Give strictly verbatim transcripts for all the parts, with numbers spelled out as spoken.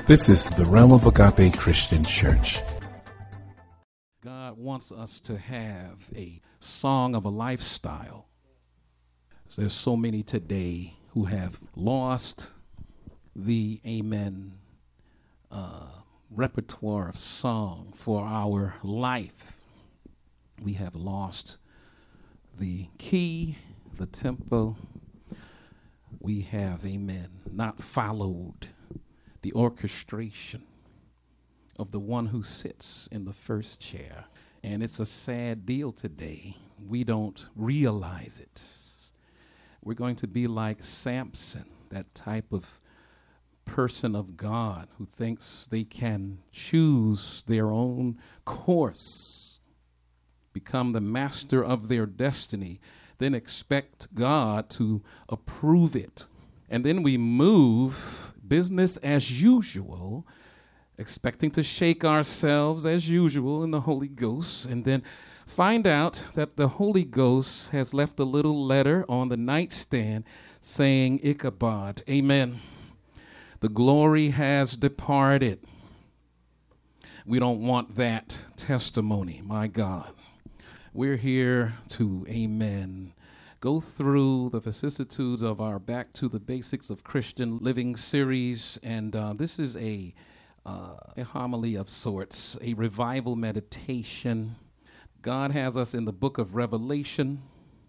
This is the Realm of Agape Christian Church. God wants us to have a song of a lifestyle. There's so many today who have lost the, amen, uh, repertoire of song for our life. We have lost the key, the tempo. We have, amen, not followed the orchestration of the one who sits in the first chair. And it's a sad deal today. We don't realize it. We're going to be like Samson, that type of person of God who thinks they can choose their own course, become the master of their destiny, then expect God to approve it. And then we move business as usual, expecting to shake ourselves as usual in the Holy Ghost, and then find out that the Holy Ghost has left a little letter on the nightstand saying Ichabod. Amen. The glory has departed. We don't want that testimony, my God. We're here to, amen, go through the vicissitudes of our Back to the Basics of Christian Living series, and uh, this is a, uh, a homily of sorts, a revival meditation. God has us in the book of Revelation,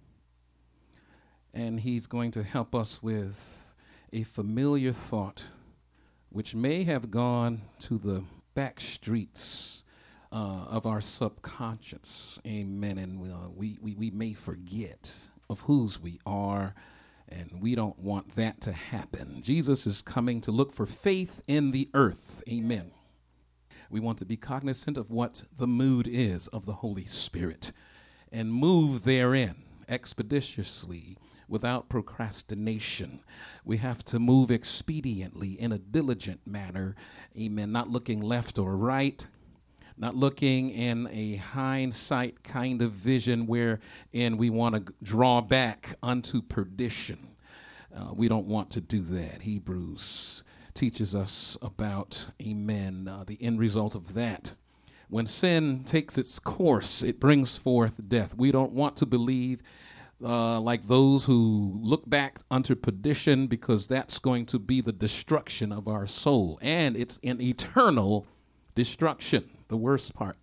and he's going to help us with a familiar thought which may have gone to the back streets uh, of our subconscious. Amen. And uh, we, we, we may forget of whose we are, and we don't want that to happen. Jesus is coming to look for faith in the earth. Amen. We want to be cognizant of what the mood is of the Holy Spirit and move therein expeditiously without procrastination. We have to move expediently in a diligent manner. Amen. Not looking left or right, not looking in a hindsight kind of vision wherein we want to draw back unto perdition. Uh, we don't want to do that. Hebrews teaches us about, amen, uh, the end result of that. When sin takes its course, it brings forth death. We don't want to believe uh, like those who look back unto perdition, because that's going to be the destruction of our soul, and it's an eternal destruction. The worst part.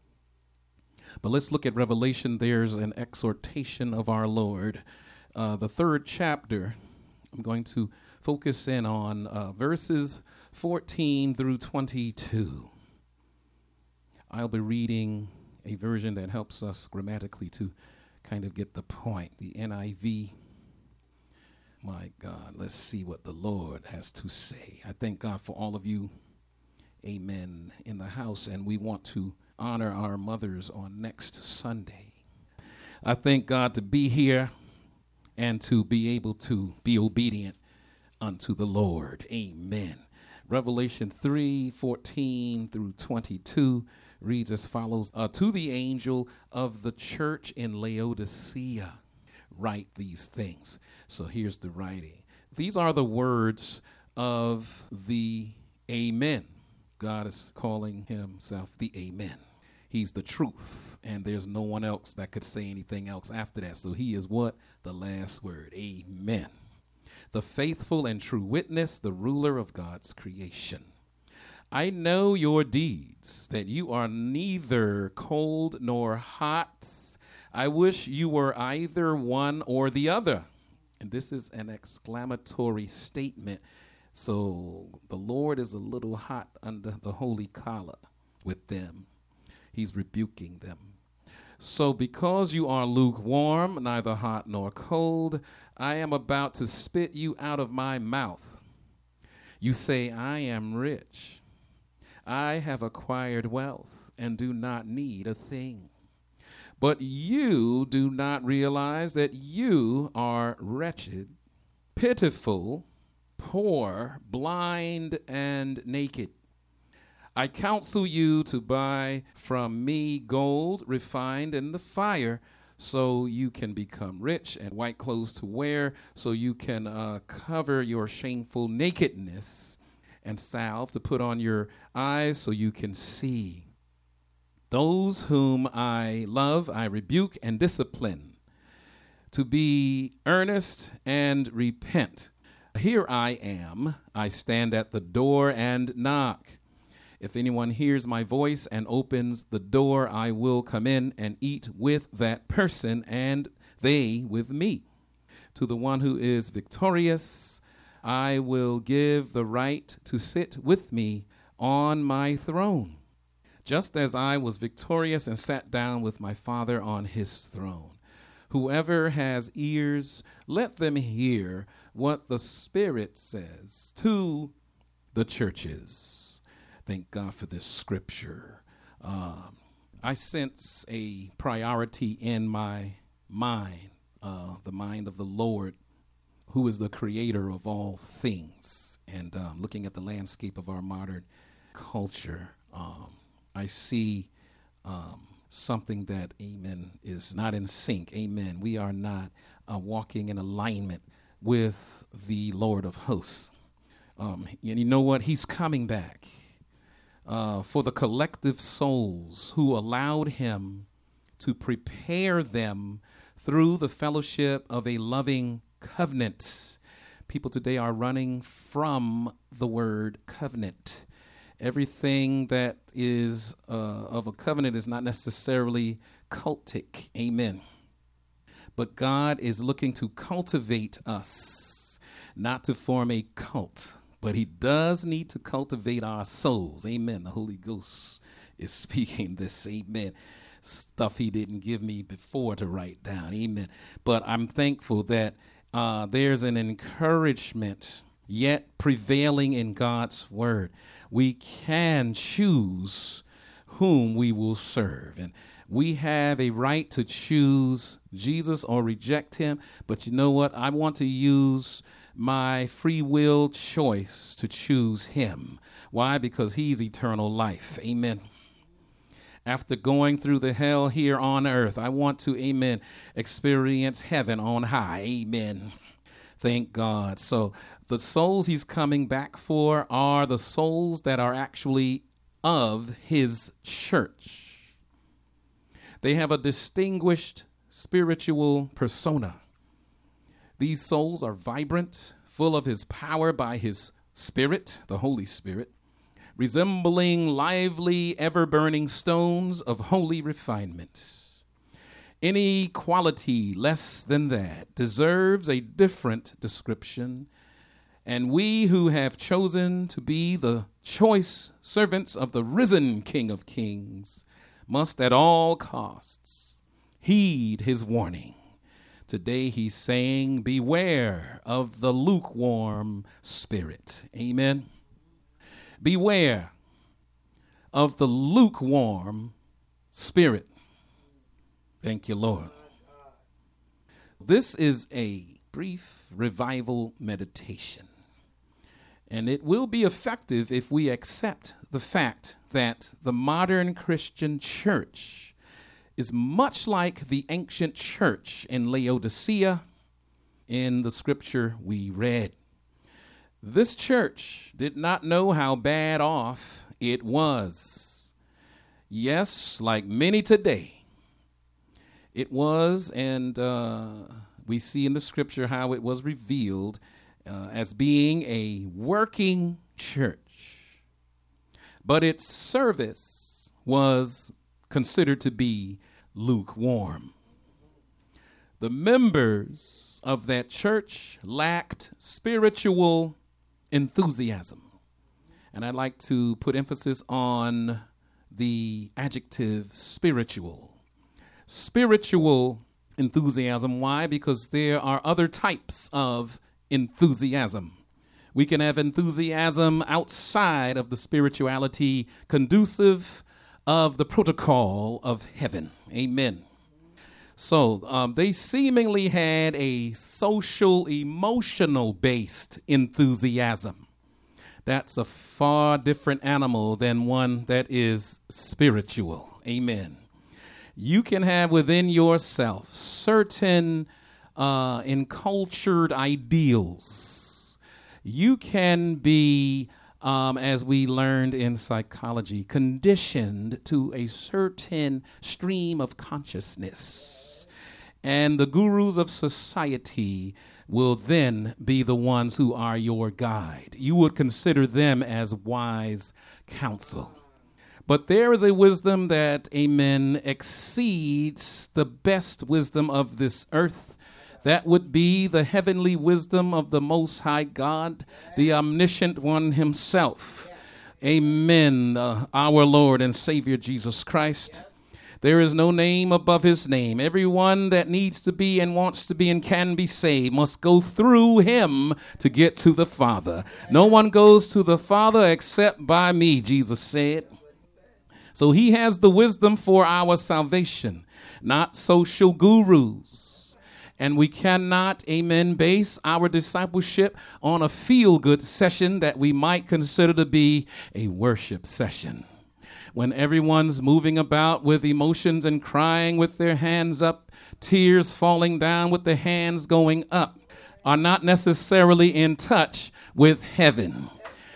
But let's look at Revelation. There's an exhortation of our Lord. Uh, the third chapter, I'm going to focus in on uh, verses fourteen through twenty-two. I'll be reading a version that helps us grammatically to kind of get the point, the N I V. My God, let's see what the Lord has to say. I thank God for all of you, amen, in the house, and we want to honor our mothers on next Sunday. I thank God to be here and to be able to be obedient unto the Lord. Amen. Revelation three fourteen through twenty-two reads as follows. Uh, to the angel of the church in Laodicea, write these things. So here's the writing. These are the words of the Amen. God is calling himself the Amen. He's the truth, and there's no one else that could say anything else after that. So he is what? The last word. Amen. The faithful and true witness, the ruler of God's creation. I know your deeds, that you are neither cold nor hot. I wish you were either one or the other. And this is an exclamatory statement. So the Lord is a little hot under the holy collar with them. He's rebuking them. So because you are lukewarm, neither hot nor cold, I am about to spit you out of my mouth. You say, I am rich. I have acquired wealth and do not need a thing. But you do not realize that you are wretched, pitiful, poor, blind, and naked. I counsel you to buy from me gold refined in the fire, so you can become rich, and white clothes to wear, so you can uh, cover your shameful nakedness, and salve to put on your eyes so you can see. Those whom I love, I rebuke and discipline, to be earnest and repent. Here I am. I stand at the door and knock. If anyone hears my voice and opens the door, I will come in and eat with that person and they with me. To the one who is victorious, I will give the right to sit with me on my throne, just as I was victorious and sat down with my Father on his throne. Whoever has ears, let them hear what the Spirit says to the churches. Thank God for this scripture. Um, I sense a priority in my mind, uh, the mind of the Lord, who is the creator of all things. And uh, looking at the landscape of our modern culture, um, I see um, something that, amen, is not in sync. Amen. We are not uh, walking in alignment with the Lord of hosts. Um, and you know what? He's coming back. Uh, for the collective souls who allowed him to prepare them through the fellowship of a loving covenant. People today are running from the word covenant. Everything that is uh, of a covenant is not necessarily cultic. Amen. But God is looking to cultivate us, not to form a cult. But he does need to cultivate our souls. Amen. The Holy Ghost is speaking this. Amen. Stuff he didn't give me before to write down. Amen. But I'm thankful that uh, there's an encouragement yet prevailing in God's word. We can choose whom we will serve. And we have a right to choose Jesus or reject him. But you know what? I want to use my free will choice to choose him. Why? Because he's eternal life. Amen. After going through the hell here on earth, I want to, amen, experience heaven on high. Amen. Thank God. So the souls he's coming back for are the souls that are actually of his church. They have a distinguished spiritual persona. These souls are vibrant, full of his power by his Spirit, the Holy Spirit, resembling lively, ever-burning stones of holy refinement. Any quality less than that deserves a different description, and we who have chosen to be the choice servants of the risen King of Kings must at all costs heed his warning. Today he's saying, beware of the lukewarm spirit. Amen. Beware of the lukewarm spirit. Thank you, Lord. This is a brief revival meditation, and it will be effective if we accept the fact that the modern Christian church is much like the ancient church in Laodicea in the scripture we read. This church did not know how bad off it was. Yes, like many today, it was, and uh, we see in the scripture how it was revealed uh, as being a working church. But its service was considered to be lukewarm. The members of that church lacked spiritual enthusiasm. And I'd like to put emphasis on the adjective spiritual. Spiritual enthusiasm. Why? Because there are other types of enthusiasm. We can have enthusiasm outside of the spirituality conducive of the protocol of heaven. Amen. So um, they seemingly had a social, emotional-based enthusiasm. That's a far different animal than one that is spiritual. Amen. You can have within yourself certain uh, encultured ideals. You can be um, as we learned in psychology, conditioned to a certain stream of consciousness. And the gurus of society will then be the ones who are your guide. You would consider them as wise counsel. But there is a wisdom that, amen, exceeds the best wisdom of this earth. That would be the heavenly wisdom of the Most High God, the omniscient one himself. Amen, uh, our Lord and Savior Jesus Christ. There is no name above his name. Everyone that needs to be and wants to be and can be saved must go through him to get to the Father. No one goes to the Father except by me, Jesus said. So he has the wisdom for our salvation, not social gurus. And we cannot, amen, base our discipleship on a feel-good session that we might consider to be a worship session. When everyone's moving about with emotions and crying with their hands up, tears falling down with the hands going up, are not necessarily in touch with heaven.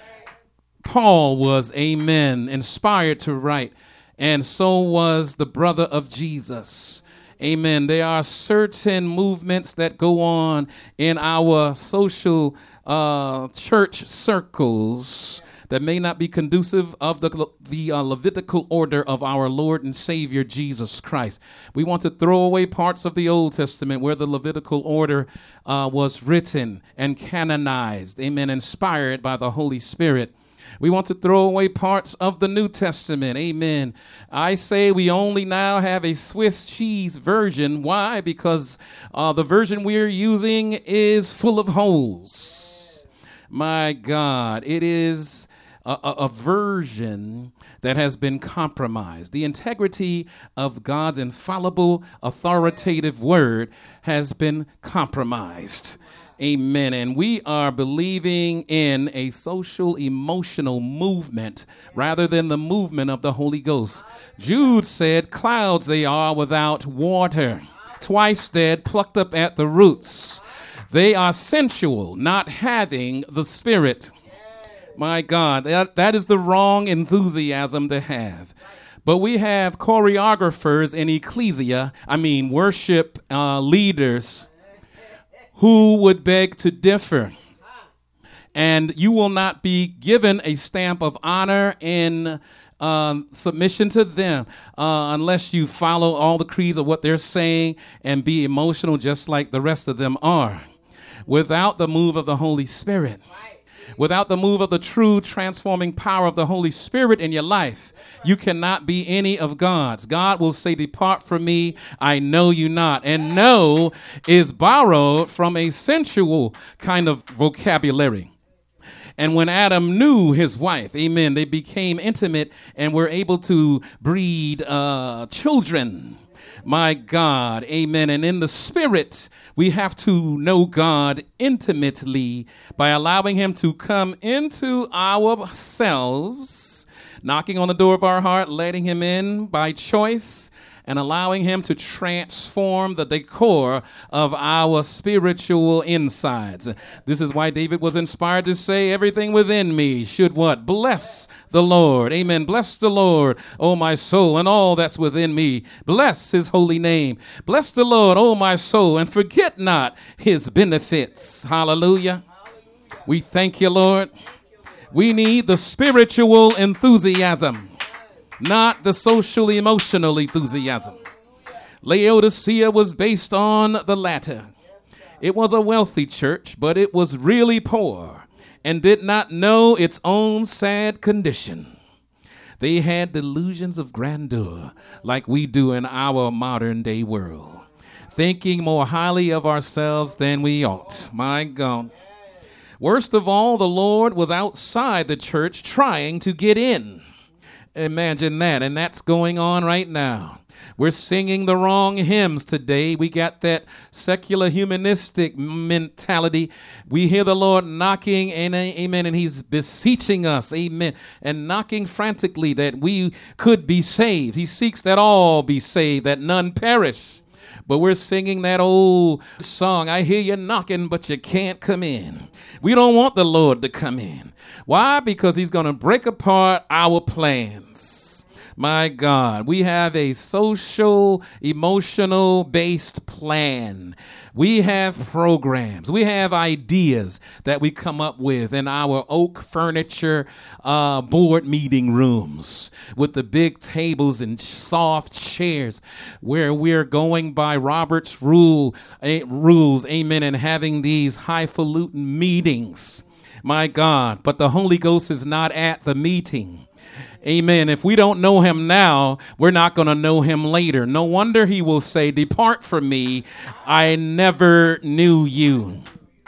Paul was, amen, inspired to write, and so was the brother of Jesus. Amen. There are certain movements that go on in our social uh, church circles that may not be conducive of the, the uh, Levitical order of our Lord and Savior Jesus Christ. We want to throw away parts of the Old Testament where the Levitical order uh, was written and canonized, amen, inspired by the Holy Spirit. We want to throw away parts of the New Testament. Amen. I say we only now have a Swiss cheese version. Why? Because uh, the version we're using is full of holes. My God, it is a, a, a version that has been compromised. The integrity of God's infallible, authoritative word has been compromised. Amen. And we are believing in a social emotional movement rather than the movement of the Holy Ghost. Jude said, clouds they are without water, twice dead, plucked up at the roots. They are sensual, not having the Spirit. My God, that, that is the wrong enthusiasm to have. But we have choreographers in ecclesia, I mean worship uh, leaders, who would beg to differ. And you will not be given a stamp of honor in uh, submission to them uh, unless you follow all the creeds of what they're saying and be emotional just like the rest of them are. Without the move of the Holy Spirit, without the move of the true transforming power of the Holy Spirit in your life, you cannot be any of God's. God will say, depart from me, I know you not. And know is borrowed from a sensual kind of vocabulary. And when Adam knew his wife, amen, they became intimate and were able to breed uh, children. My God, amen. And in the Spirit, we have to know God intimately by allowing him to come into ourselves, knocking on the door of our heart, letting him in by choice, and allowing him to transform the decor of our spiritual insides. This is why David was inspired to say, everything within me should what? Bless the Lord. Amen. Bless the Lord, O my soul, and all that's within me. Bless his holy name. Bless the Lord, O my soul, and forget not his benefits. Hallelujah. We thank you, Lord. We need the spiritual enthusiasm, not the social emotional enthusiasm. Laodicea was based on the latter. It was a wealthy church, but it was really poor and did not know its own sad condition. They had delusions of grandeur like we do in our modern day world, thinking more highly of ourselves than we ought. My God. Worst of all, the Lord was outside the church trying to get in. Imagine that. And that's going on right now. We're singing the wrong hymns today. We got that secular humanistic mentality. We hear the Lord knocking, and amen, and he's beseeching us, amen, and knocking frantically that we could be saved. He seeks that all be saved, that none perish, But we're singing that old song, I hear you knocking, but you can't come in. We don't want the Lord to come in. Why? Because he's going to break apart our plans. My God, we have a social, emotional based plan. We have programs. We have ideas that we come up with in our oak furniture uh, board meeting rooms with the big tables and soft chairs where we're going by Robert's rule, eh, rules, amen, and having these highfalutin meetings. My God, but the Holy Ghost is not at the meeting. Amen. If we don't know him now, we're not going to know him later. No wonder he will say, depart from me, I never knew you.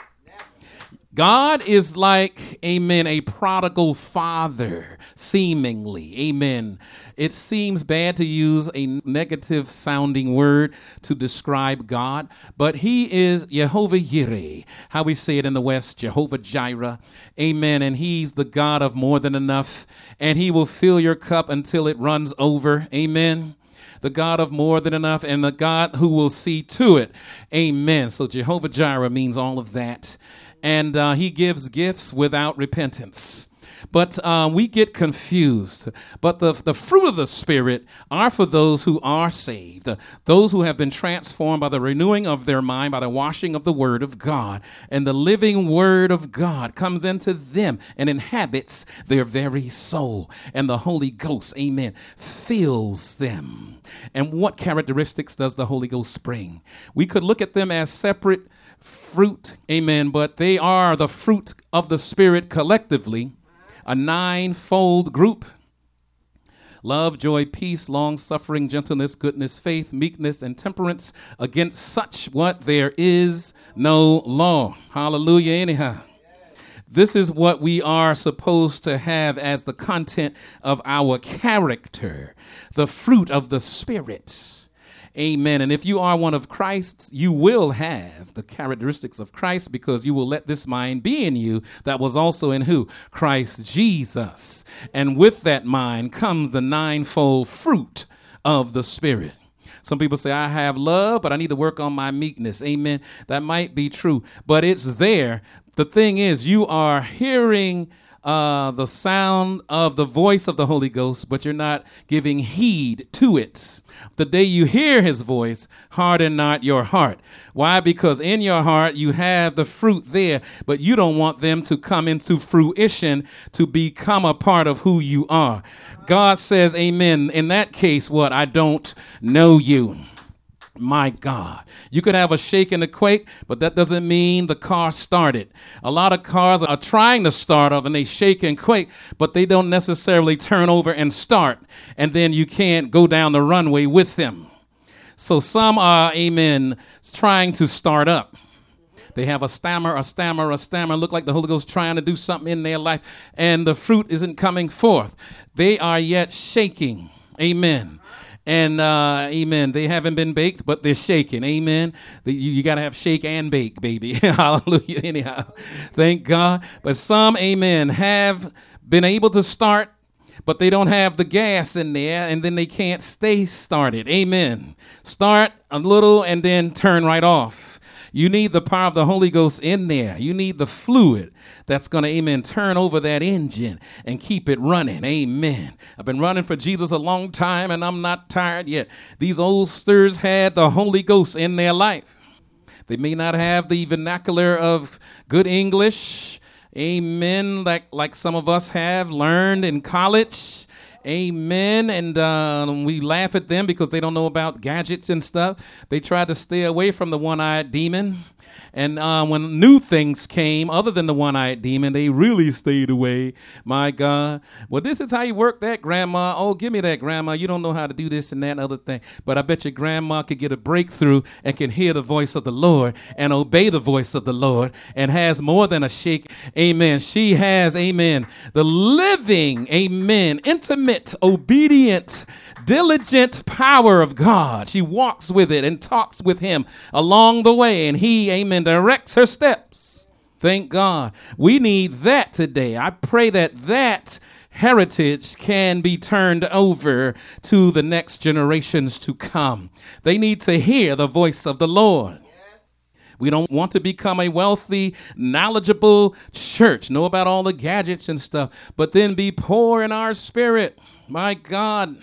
God is like, amen, a prodigal father, seemingly, amen. It seems bad to use a negative sounding word to describe God, but he is Jehovah Yireh, how we say it in the West, Jehovah Jireh, amen. And he's the God of more than enough, and he will fill your cup until it runs over, amen. The God of more than enough, and the God who will see to it, amen. So Jehovah Jireh means all of that. And uh, he gives gifts without repentance. But uh, we get confused. But the, the fruit of the Spirit are for those who are saved, those who have been transformed by the renewing of their mind, by the washing of the Word of God. And the living Word of God comes into them and inhabits their very soul. And the Holy Ghost, amen, fills them. And what characteristics does the Holy Ghost bring? We could look at them as separate fruit, amen, but they are the fruit of the Spirit collectively, a ninefold group. Love, joy, peace, long-suffering, gentleness, goodness, faith, meekness, and temperance. Against such what there is no law. Hallelujah, anyhow. This is what we are supposed to have as the content of our character, the fruit of the Spirit. Amen. And if you are one of Christ's, you will have the characteristics of Christ, because you will let this mind be in you that was also in who? Christ Jesus. And with that mind comes the ninefold fruit of the Spirit. Some people say, I have love, but I need to work on my meekness. Amen. That might be true, but it's there. The thing is, you are hearing Uh, the sound of the voice of the Holy Ghost, but you're not giving heed to it. The day you hear his voice, harden not your heart. Why? Because in your heart you have the fruit there, but you don't want them to come into fruition to become a part of who you are. God says, amen, in that case, what? I don't know you. My God, you could have a shake and a quake, but that doesn't mean the car started. A lot of cars are trying to start off and they shake and quake, but they don't necessarily turn over and start. And then you can't go down the runway with them. So some are, amen, trying to start up. They have a stammer, a stammer, a stammer, look like the Holy Ghost trying to do something in their life, and the fruit isn't coming forth. They are yet shaking. Amen. And, uh, amen, they haven't been baked, but they're shaking. Amen. The, you you got to have shake and bake, baby. Hallelujah. Anyhow, thank God. But some, amen, have been able to start, but they don't have the gas in there, and then they can't stay started. Amen. Start a little and then turn right off. You need the power of the Holy Ghost in there. You need the fluid that's going to, amen, turn over that engine and keep it running. Amen. I've been running for Jesus a long time, and I'm not tired yet. These oldsters had the Holy Ghost in their life. They may not have the vernacular of good English, amen, like, like some of us have learned in college. Amen. And uh, we laugh at them because they don't know about gadgets and stuff. They try to stay away from the one-eyed demon. And uh, when new things came, other than the one-eyed demon, they really stayed away. My God. Well, this is how you work that, Grandma. Oh, give me that, Grandma. You don't know how to do this and that and other thing. But I bet your Grandma could get a breakthrough and can hear the voice of the Lord and obey the voice of the Lord and has more than a shake. Amen. She has, amen, the living, amen, intimate, obedient, diligent power of God. She walks with it and talks with him along the way, and he, amen, directs her steps. Thank God. We need that today. I pray that that heritage can be turned over to the next generations to come. They need to hear the voice of the Lord. We don't want to become a wealthy, knowledgeable church, know about all the gadgets and stuff, but then be poor in our spirit. My God.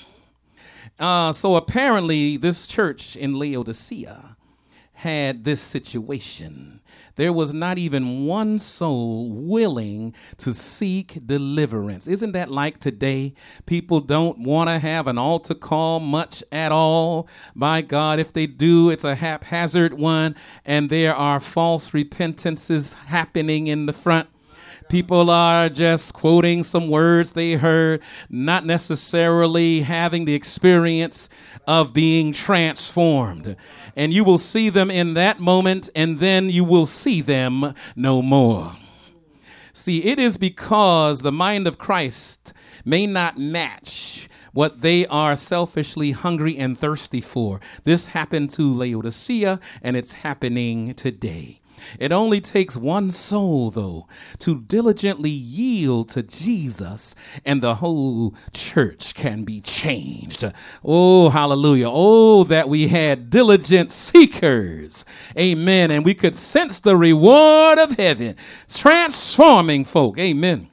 Uh, so apparently this church in Laodicea had this situation. There was not even one soul willing to seek deliverance. Isn't that like today? People don't want to have an altar call much at all. My God, if they do, it's a haphazard one, and there are false repentances happening in the front. People are just quoting some words they heard, not necessarily having the experience of being transformed. And you will see them in that moment, and then you will see them no more. See, it is because the mind of Christ may not match what they are selfishly hungry and thirsty for. This happened to Laodicea, and it's happening today. It only takes one soul, though, to diligently yield to Jesus, and the whole church can be changed. Oh, hallelujah. Oh, that we had diligent seekers. Amen. And we could sense the reward of heaven, transforming folk. Amen.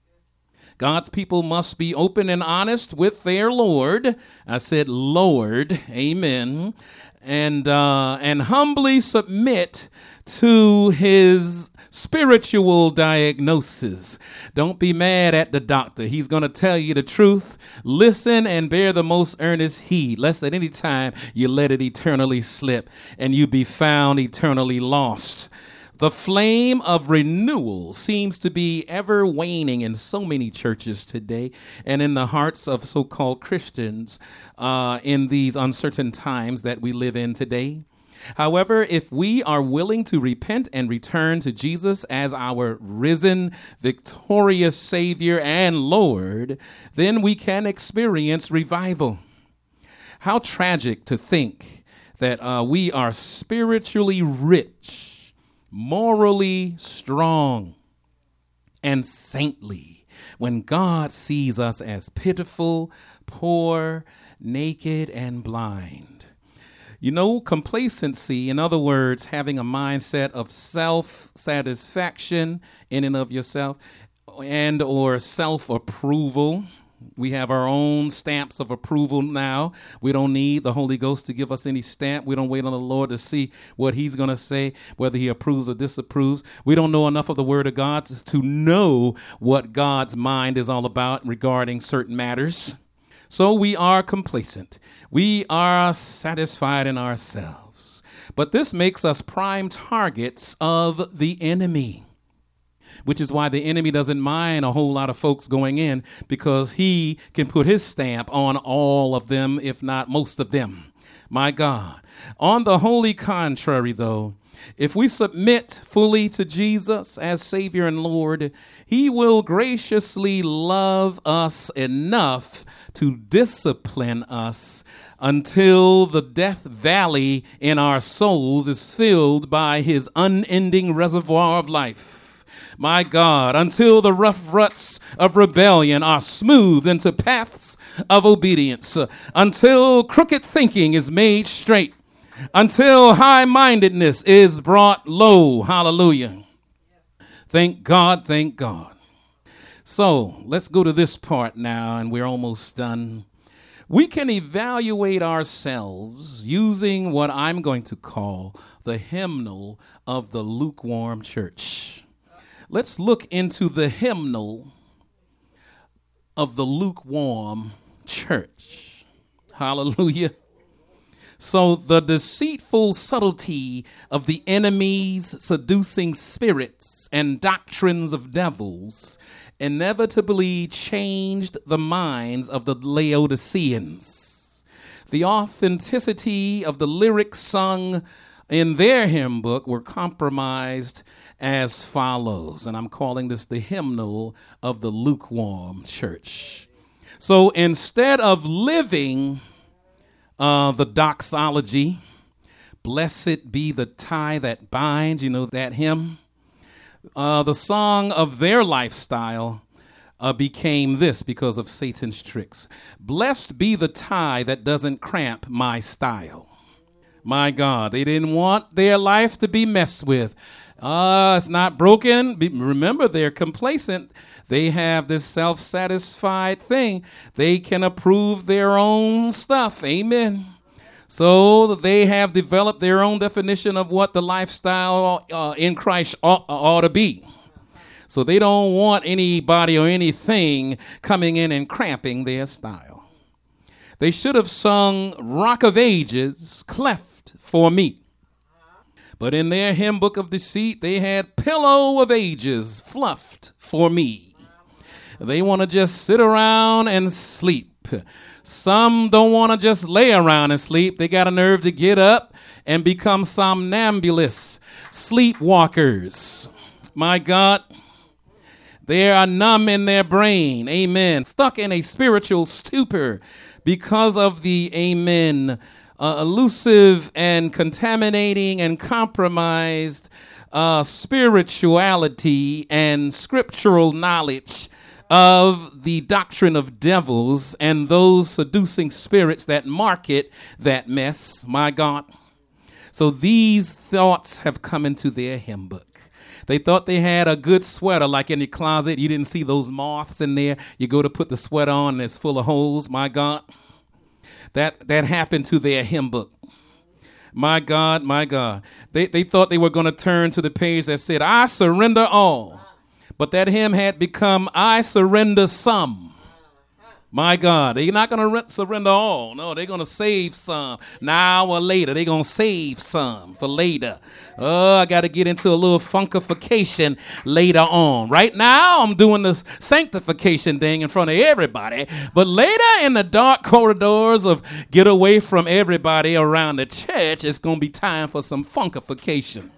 God's people must be open and honest with their Lord. I said Lord. Amen. And, uh, and humbly submit to his spiritual diagnosis. Don't be mad at the doctor. He's going to tell you the truth. Listen and bear the most earnest heed, lest at any time you let it eternally slip and you be found eternally lost. The flame of renewal seems to be ever waning in so many churches today and in the hearts of so-called Christians uh, in these uncertain times that we live in today. However, if we are willing to repent and return to Jesus as our risen, victorious Savior and Lord, then we can experience revival. How tragic to think that uh, we are spiritually rich, morally strong, and saintly when God sees us as pitiful, poor, naked, and blind. You know, complacency, in other words, having a mindset of self-satisfaction in and of yourself and or self-approval. We have our own stamps of approval now. We don't need the Holy Ghost to give us any stamp. We don't wait on the Lord to see what he's going to say, whether he approves or disapproves. We don't know enough of the Word of God to know what God's mind is all about regarding certain matters. So we are complacent. We are satisfied in ourselves. But this makes us prime targets of the enemy, which is why the enemy doesn't mind a whole lot of folks going in, because he can put his stamp on all of them, if not most of them. My God. On the wholly contrary, though, if we submit fully to Jesus as Savior and Lord, he will graciously love us enough to discipline us until the death valley in our souls is filled by his unending reservoir of life. My God, until the rough ruts of rebellion are smoothed into paths of obedience, until crooked thinking is made straight, until high-mindedness is brought low. Hallelujah. Thank God, thank God. So let's go to this part now, and we're almost done. We can evaluate ourselves using what I'm going to call the hymnal of the lukewarm church. Let's look into the hymnal of the lukewarm church. Hallelujah. So the deceitful subtlety of the enemy's seducing spirits and doctrines of devils inevitably changed the minds of the Laodiceans. The authenticity of the lyrics sung in their hymn book were compromised as follows, and I'm calling this the hymnal of the lukewarm church. So instead of living uh, the doxology, blessed be the tie that binds, you know that hymn, Uh, the song of their lifestyle uh, became this because of Satan's tricks. Blessed be the tie that doesn't cramp my style. My God, they didn't want their life to be messed with. Uh, it's not broken. Be, remember, they're complacent. They have this self-satisfied thing. They can approve their own stuff. Amen. So they have developed their own definition of what the lifestyle uh, in Christ ought, ought to be. So they don't want anybody or anything coming in and cramping their style. They should have sung Rock of Ages, cleft for me. But in their hymn book of deceit, they had Pillow of Ages, fluffed for me. They want to just sit around and sleep. Some don't want to just lay around and sleep. They got a nerve to get up and become somnambulists, sleepwalkers. My God, they are numb in their brain. Amen. Stuck in a spiritual stupor because of the, amen, uh, elusive and contaminating and compromised uh, spirituality and scriptural knowledge of the doctrine of devils and those seducing spirits that market that mess, my God. So these thoughts have come into their hymn book. They thought they had a good sweater, like in your closet. You didn't see those moths in there. You go to put the sweater on and it's full of holes, my God. That that happened to their hymn book. My God, my God. They, they thought they were going to turn to the page that said, I surrender all. But that hymn had become, I surrender some. My God, they're not going to re- surrender all. No, they're going to save some. Now or later, they're going to save some for later. Oh, I got to get into a little funkification later on. Right now, I'm doing this sanctification thing in front of everybody. But later in the dark corridors of get away from everybody around the church, it's going to be time for some funkification.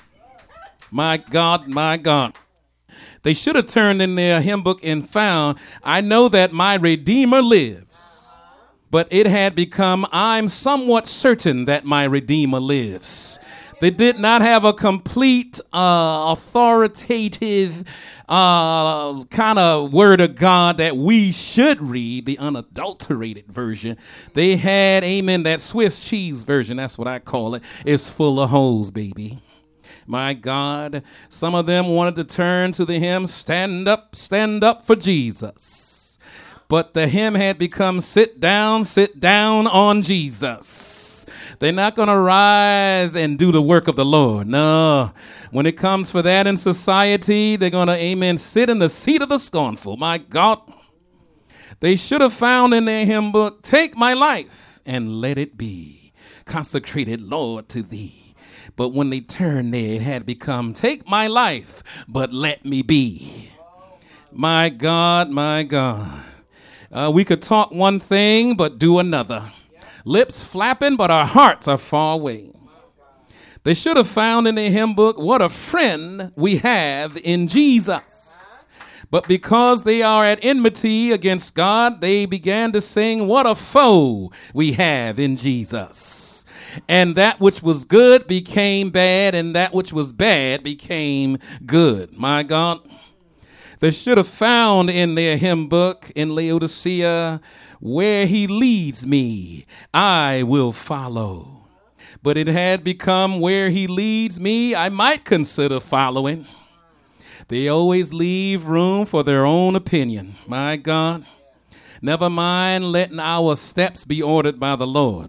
My God, my God. They should have turned in their hymn book and found, I know that my Redeemer lives. But it had become, I'm somewhat certain that my Redeemer lives. They did not have a complete, uh, authoritative uh, kind of word of God that we should read, the unadulterated version. They had, amen, that Swiss cheese version, that's what I call it. It's full of holes, baby. My God, some of them wanted to turn to the hymn, stand up, stand up for Jesus. But the hymn had become, sit down, sit down on Jesus. They're not going to rise and do the work of the Lord. No. When it comes for that in society, they're going to, amen, sit in the seat of the scornful. My God, they should have found in their hymn book, take my life and let it be consecrated, Lord, to thee. But when they turned there, it had become, take my life, but let me be. My God, my God. Uh, we could talk one thing, but do another. Lips flapping, but our hearts are far away. They should have found in their hymn book, what a friend we have in Jesus. But because they are at enmity against God, they began to sing, what a foe we have in Jesus. And that which was good became bad, and that which was bad became good. My God. They should have found in their hymn book in Laodicea, where he leads me, I will follow. But it had become, where he leads me, I might consider following. They always leave room for their own opinion. My God. Never mind letting our steps be ordered by the Lord.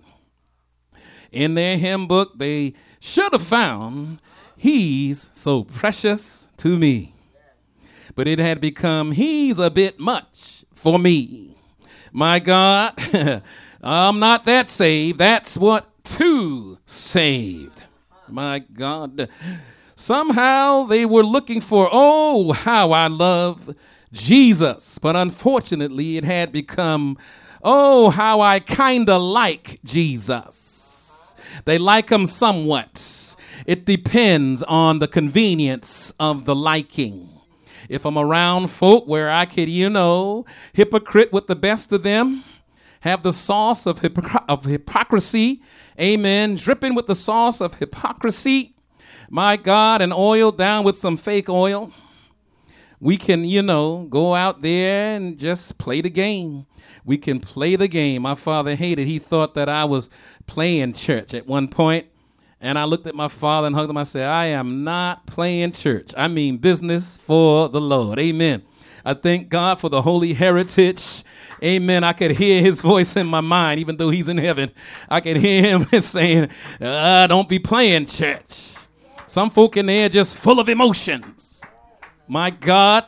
In their hymn book, they should have found, he's so precious to me. But it had become, he's a bit much for me. My God, I'm not that saved. That's what two saved. My God. Somehow they were looking for, oh, how I love Jesus. But unfortunately, it had become, oh, how I kind of like Jesus. They like him somewhat. It depends on the convenience of the liking. If I'm around folk where I could, you know, hypocrite with the best of them, have the sauce of, hypocr- of hypocrisy, amen, dripping with the sauce of hypocrisy, my God, and oil down with some fake oil. We can, you know, go out there and just play the game. We can play the game. My father hated. He thought that I was playing church at one point. And I looked at my father and hugged him. I said, I am not playing church. I mean business for the Lord. Amen. I thank God for the holy heritage. Amen. I could hear his voice in my mind, even though he's in heaven. I could hear him saying, uh, don't be playing church. Some folk in there just full of emotions. My God.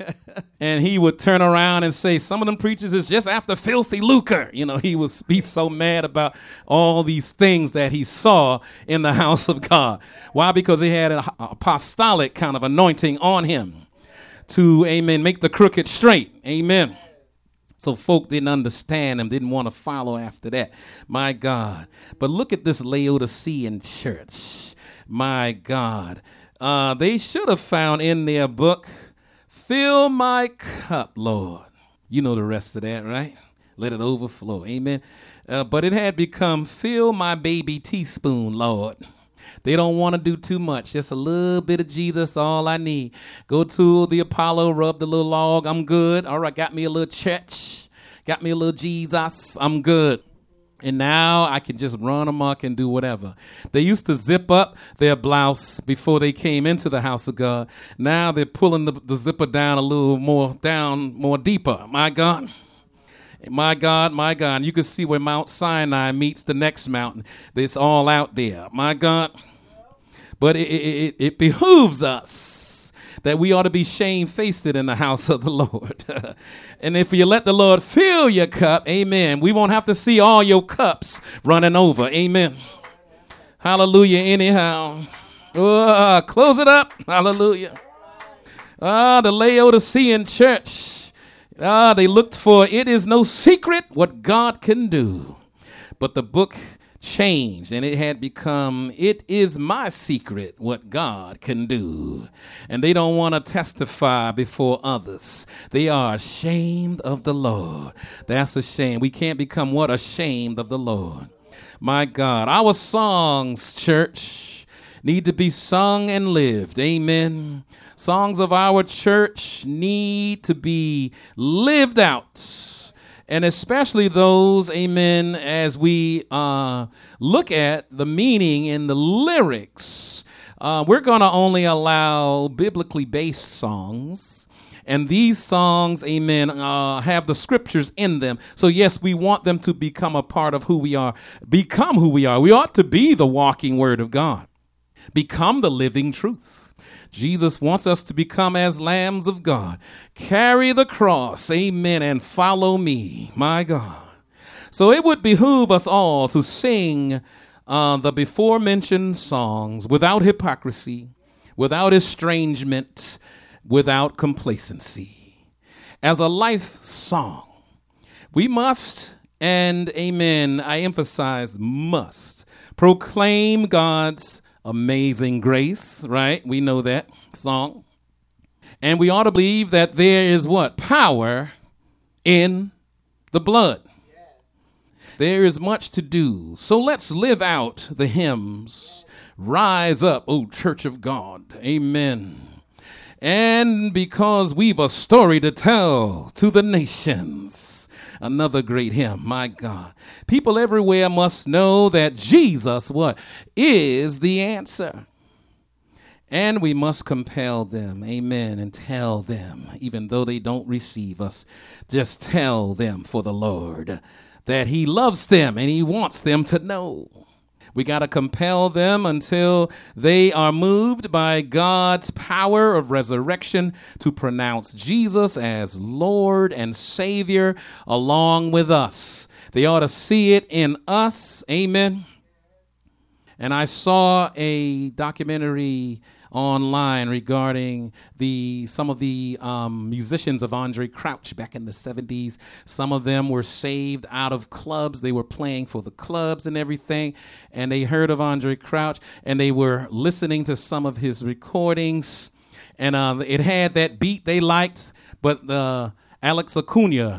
And he would turn around and say, some of them preachers is just after filthy lucre. You know, he was be so mad about all these things that he saw in the house of God. Why? Because he had an apostolic kind of anointing on him to, amen, make the crooked straight. Amen. So folk didn't understand him, didn't want to follow after that. My God. But look at this Laodicean church. My God. Uh, they should have found in their book, fill my cup, Lord. You know the rest of that, right? Let it overflow. Amen. Uh, but it had become, fill my baby teaspoon, Lord. They don't want to do too much. Just a little bit of Jesus, all I need. Go to the Apollo, rub the little log. I'm good. All right, got me a little church. Got me a little Jesus. I'm good. And now I can just run amok and do whatever. They used to zip up their blouse before they came into the house of God. Now they're pulling the, the zipper down a little more, down more deeper. My God. My God, my God. You can see where Mount Sinai meets the next mountain. It's all out there. My God. But it, it, it behooves us that we ought to be shamefaced in the house of the Lord. And if you let the Lord fill your cup, amen, we won't have to see all your cups running over. Amen. Hallelujah. Anyhow. Uh, close it up. Hallelujah. Ah, the Laodicean church. Ah, they looked for, it is no secret what God can do. But the book changed, and it had become, it is my secret what God can do. And they don't want to testify before others. They are ashamed of the Lord. That's a shame. We can't become what? Ashamed of the Lord. My God, our songs, church, need to be sung and lived. Amen. Songs of our church need to be lived out. And especially those, amen, as we uh, look at the meaning in the lyrics, uh, we're going to only allow biblically based songs. And these songs, amen, uh, have the scriptures in them. So, yes, we want them to become a part of who we are, become who we are. We ought to be the walking word of God, become the living truth. Jesus wants us to become as lambs of God. Carry the cross, amen, and follow me, my God. So it would behoove us all to sing uh, the before mentioned songs without hypocrisy, without estrangement, without complacency. As a life song, we must, and amen, I emphasize must, proclaim God's amazing grace, right? We know that song. And we ought to believe that there is what? Power in the blood. Yes. There is much to do. So let's live out the hymns. Rise up, O Church of God. Amen. And because we've a story to tell to the nations. Another great hymn, my God. People everywhere must know that Jesus, what, is the answer. And we must compel them, amen, and tell them, even though they don't receive us, just tell them for the Lord that he loves them and he wants them to know. We got to compel them until they are moved by God's power of resurrection to pronounce Jesus as Lord and Savior along with us. They ought to see it in us. Amen. And I saw a documentary online regarding the some of the um, musicians of Andre Crouch back in the seventies. Some of them were saved out of clubs. They were playing for the clubs and everything, and they heard of Andre Crouch, and they were listening to some of his recordings, and uh, it had that beat they liked, but uh, Alex Acuna,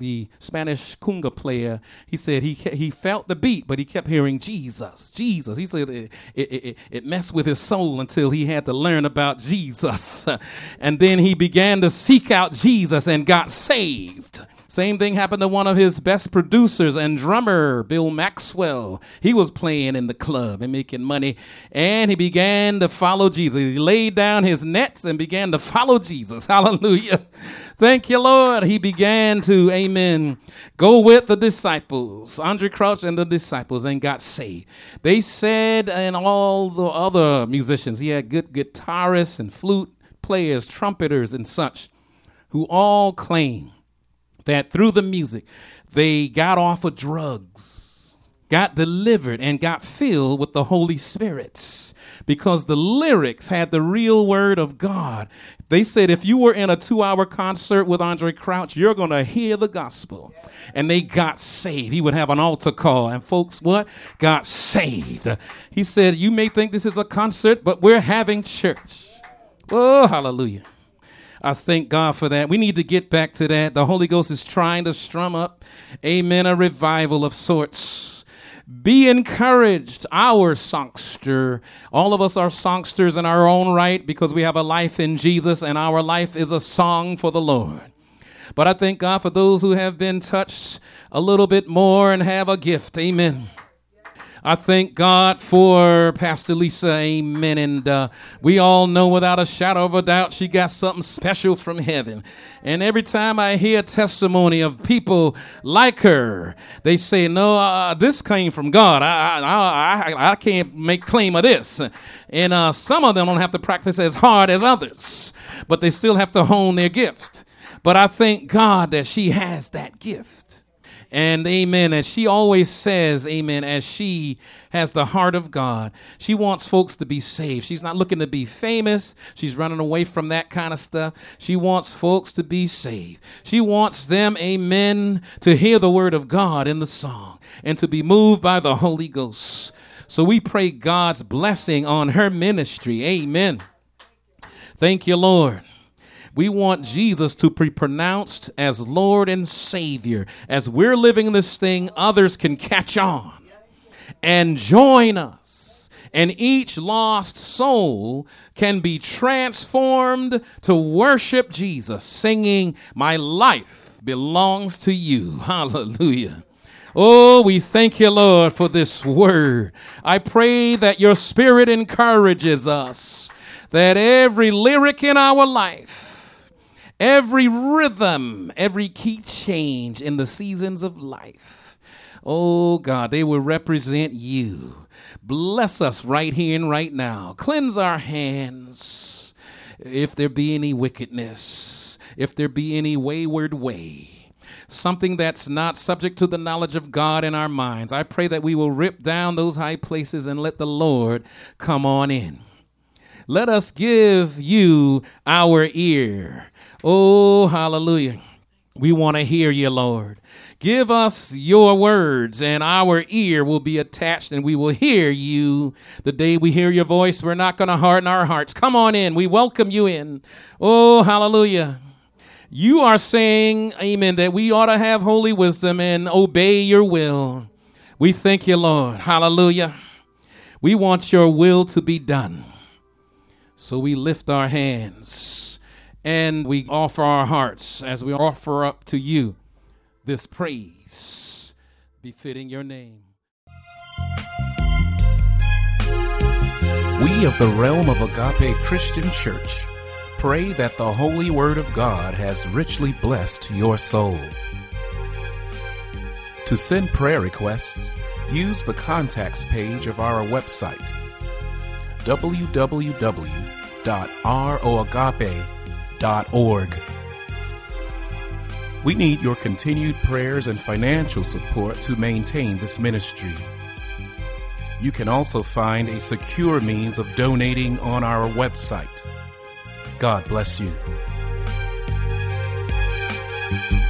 the Spanish conga player, he said he he felt the beat, but he kept hearing Jesus, Jesus. He said it, it, it, it messed with his soul until he had to learn about Jesus. And then he began to seek out Jesus and got saved. Same thing happened to one of his best producers and drummer, Bill Maxwell. He was playing in the club and making money, and he began to follow Jesus. He laid down his nets and began to follow Jesus. Hallelujah. Thank you, Lord. He began to, amen, go with the disciples, Andre Crouch and the disciples, and got saved. They said, and all the other musicians, he had good guitarists and flute players, trumpeters and such, who all claim that through the music, they got off of drugs, got delivered, and got filled with the Holy Spirit because the lyrics had the real word of God. They said if you were in a two-hour concert with Andre Crouch, you're going to hear the gospel. And they got saved. He would have an altar call, and folks, what? Got saved. He said, you may think this is a concert, but we're having church. Oh, hallelujah. I thank God for that. We need to get back to that. The Holy Ghost is trying to strum up, amen, a revival of sorts. Be encouraged, our songster. All of us are songsters in our own right because we have a life in Jesus, and our life is a song for the Lord. But I thank God for those who have been touched a little bit more and have a gift. Amen. I thank God for Pastor Lisa, amen, and uh, we all know without a shadow of a doubt she got something special from heaven. And every time I hear testimony of people like her, they say, no, uh, this came from God. I, I, I, I can't make claim of this. And uh, some of them don't have to practice as hard as others, but they still have to hone their gift. But I thank God that she has that gift. And amen, and she always says, amen, as she has the heart of God, she wants folks to be saved. She's not looking to be famous. She's running away from that kind of stuff. She wants folks to be saved. She wants them, amen, to hear the word of God in the song and to be moved by the Holy Ghost. So we pray God's blessing on her ministry. Amen. Thank you, Lord. We want Jesus to be pronounced as Lord and Savior. As we're living this thing, others can catch on and join us. And each lost soul can be transformed to worship Jesus, singing, my life belongs to you. Hallelujah. Oh, we thank you, Lord, for this word. I pray that your spirit encourages us, that every lyric in our life, every rhythm, every key change in the seasons of life, oh God, they will represent you. Bless us right here and right now. Cleanse our hands. If there be any wickedness, if there be any wayward way, something that's not subject to the knowledge of God in our minds, I pray that we will rip down those high places and let the Lord come on in. Let us give you our ear. Oh, hallelujah. We want to hear you, Lord. Give us your words, and our ear will be attached, and we will hear you. The day we hear your voice, we're not going to harden our hearts. Come on in. We welcome you in. Oh, hallelujah. You are saying, amen, that we ought to have holy wisdom and obey your will. We thank you, Lord. Hallelujah. We want your will to be done. So we lift our hands and we offer our hearts as we offer up to you this praise befitting your name. We of the realm of Agape Christian Church pray that the holy word of God has richly blessed your soul. To send prayer requests, use the contacts page of our website, w w w dot r o agape dot org. We need your continued prayers and financial support to maintain this ministry. You can also find a secure means of donating on our website. God bless you.